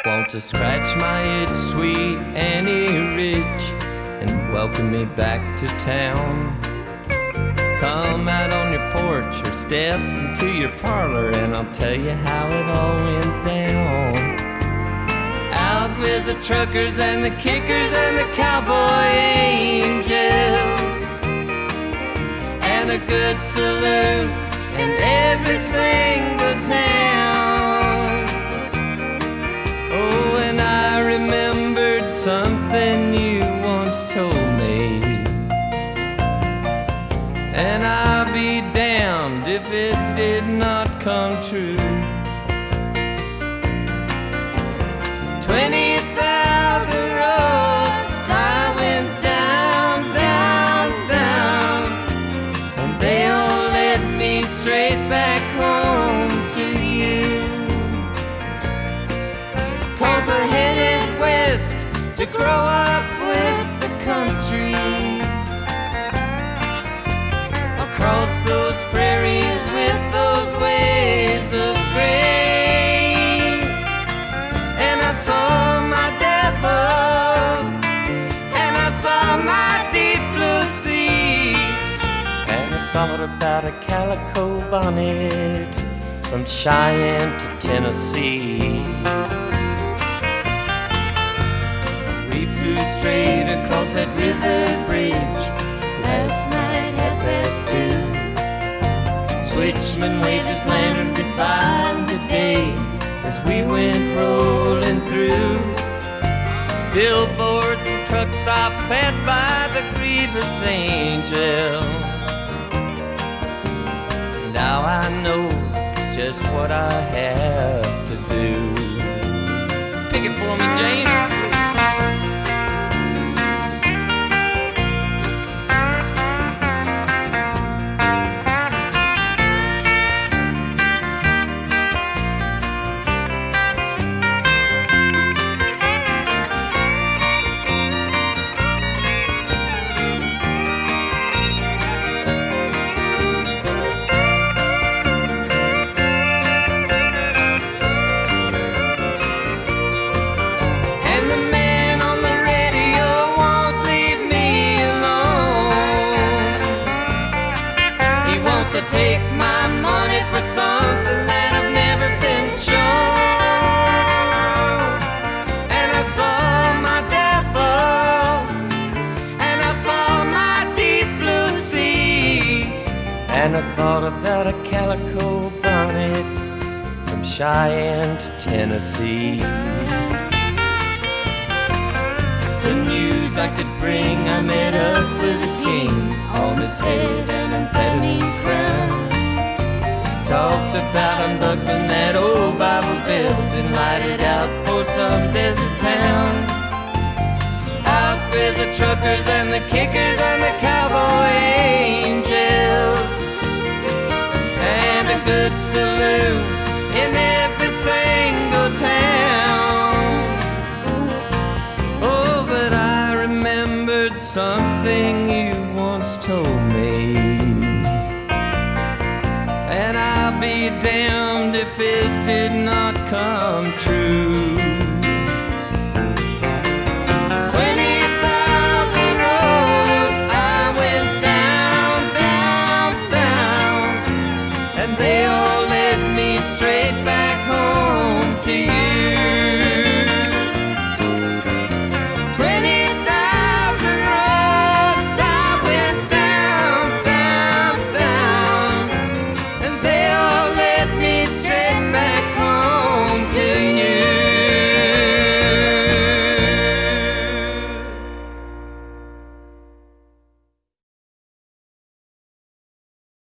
Want to scratch my itch, sweet Annie Ridge, and welcome me back to town. Come out on your porch or step into your parlor, and I'll tell you how it all went down. Out with the truckers and the kickers and the cowboy angels, and a good saloon in every single town. Oh, and I remembered something you once told me, and I'll be damned if it did not come true. 20,000 roads I went down, down, down, and they all led me straight back home to you. 'Cause I headed west to grow up with the country, across those prairies with those waves of grain. And I saw my devil, and I saw my deep blue sea, and I thought about a calico bonnet from Cheyenne to Tennessee. We flew straight across that river bridge last night at past 2. Switchman waved his lantern goodbye today as we went rolling through. Billboards and truck stops passed by the grievous angels. Now I know just what I have to do. Pick it for me, James. Take my money for something that I've never been shown. And I saw my devil, and I saw my deep blue sea, and I thought about a calico bonnet from Cheyenne to Tennessee. The news I could bring, I met up with a king on his head, an amphetamine crown. Talked about unbuckling that old Bible belt and light it out for some desert town. Out with the truckers and the kickers and the cowboy angels, and a good saloon in every single town. Oh, but I remembered something you once told me, and I'll be damned if it did not come true.